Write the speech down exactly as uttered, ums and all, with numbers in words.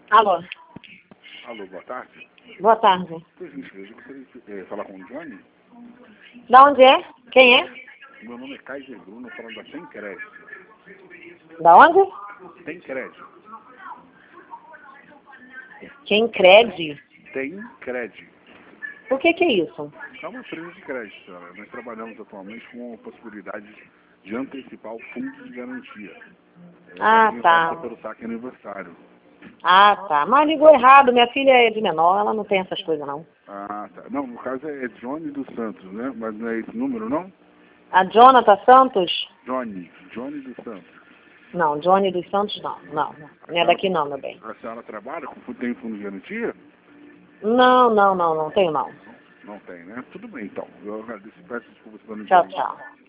Alô. Alô, boa tarde. Boa tarde. Por gentileza, eu gostaria de eh, falar com o Johnny. Da onde é? Quem é? Meu nome é Kaiser Bruno, falando da Tem Crédito. Da onde? Tem Crédito. Quem crede? Tem Crédito. O que que é isso? É uma empresa de crédito, senhora. Nós trabalhamos atualmente com a possibilidade de antecipar o fundo de garantia. Ah, tá. Pelo saque aniversário. Ah, tá. Mas ligou errado. Minha filha é de menor, ela não tem essas coisas, não. Ah, tá. Não, no caso é Johnny dos Santos, né? Mas não é esse número, não? A Jonathan Santos? Johnny. Johnny dos Santos. Não, Johnny dos Santos não. Não, não. Não é daqui não, meu bem. A senhora trabalha com tem fundo de garantia? Não, não, não, não tenho não. Não tem, né? Tudo bem, então. Eu agradeço. Peço desculpas pelo Tchau, tchau.